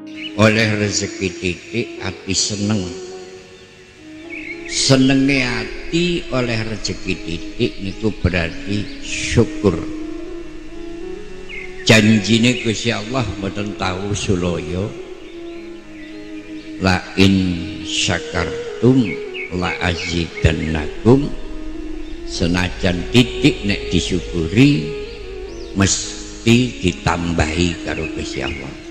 oleh rezeki titik ati seneng. Senenge ati oleh rezeki titik niku berarti syukur. Janjine Gusti Allah mboten tahu sulaya. La in syakartum la azidannakum. Senajan titik nek disyukuri mesti ditambahi karo Gusti Allah.